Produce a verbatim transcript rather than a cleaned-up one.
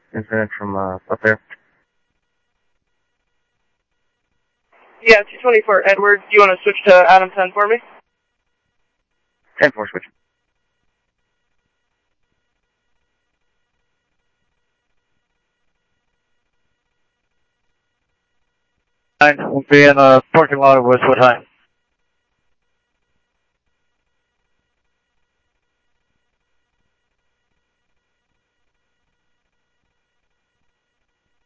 incident from uh, up there. Yeah, two twenty-four Edwards. Do you want to switch to Adam ten for me? ten four switch. Nine will be in the parking lot of Westwood High.